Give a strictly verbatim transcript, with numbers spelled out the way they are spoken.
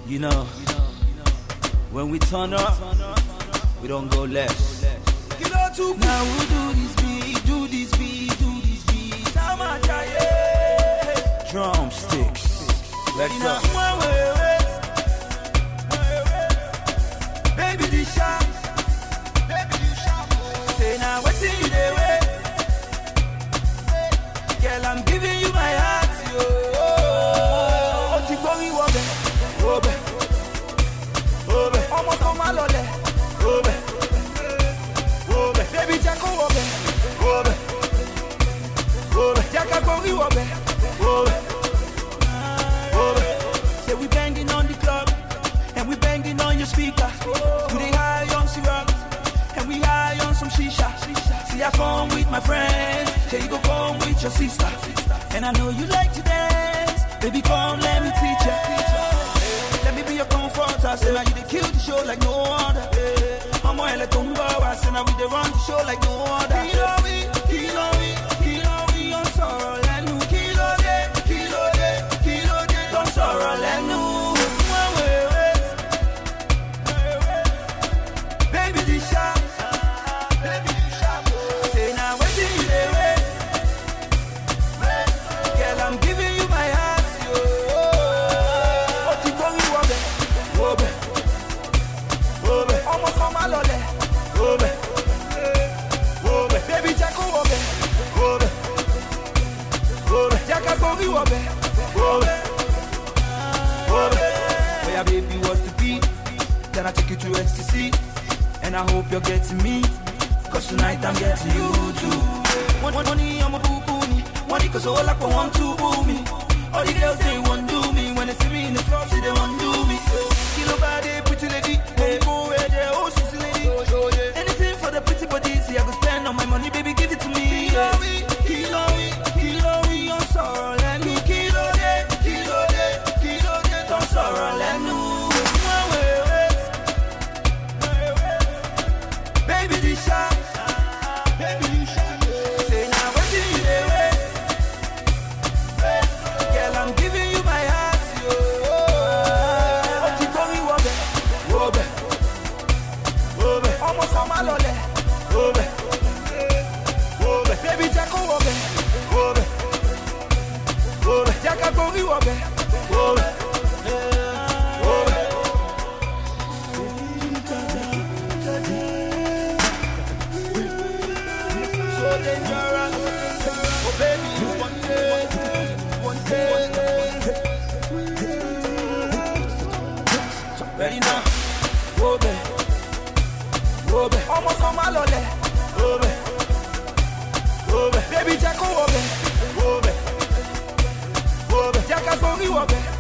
You know, when we turn up, we don't go left. Now we do this beat, do this beat, do this beat. Drumsticks. Let's go. Baby, this shot. Baby, this shot. Say now, what's in the way? Girl, I'm giving you my heart, yo. Oh, ti gbori wobe, wobe, wobe. Almost on my lole, wobe, wobe. Baby, Jacko wobe, wobe, wobe. Jacka gbori wobe, wobe, wobe. Say we banging on the club, and we banging on your speaker. We dey high on syrup, and we high on some shisha. See, I come with my friends, say you go come with your sister. And I know you like to dance, baby, come let me teach ya. Let me be your comforter, say now you dey kill the show like no other. I'm more like Tumba, I say now we dey run the show like no other. Kilo we, kilo we, kilo we, on sorrow lenu. Kilo de, kilo de, kilo de, on sorrow lenu. Baby, this shot, baby, this shot. Say now where do you dey wait? Girl, I'm giving you my heart, yo. Oh, ti gbori wobe, wobe, wobe. Almost on my lole, wobe, wobe. Baby, Jacko wobe, wobe, wobe. Jacka gbori wobe, wobe, wobe. Oh yeah, baby, what's the beat? Then I take you to ecstasy, and I hope you're getting me, cause tonight I'm getting you too. Money, I'm a boo-boo-me. Money cause all I want to boo me. All the girls, they want do me. When they see me in the club, say they want do me. Kilo body, pretty lady. Hey, go where they oh, she's a lady. Anything for the pretty body. See, I go spend all my money, baby, give it to me. Kilo we, kilo we, kilo we, on sorrow, let me. Kilo de, kilo de, kilo de, on sorrow, let me. Baby, this shot, baby, you shot. Say now, where do you dey wait? Girl, I'm giving you my heart, yo. Oh, ti gbori wobe, wobe, wobe. Almost on my lole, wobe, wobe. Baby, Jacko wobe, wobe, wobe. Jacka gbori wobe, wobe, wobe. Dangerous, oh baby, you want it, want it. Ready now, wobe, wobe. Almost on my lole, wobe, wobe. Baby, Jacko wobe, wobe, wobe. Jacka gbori wobe.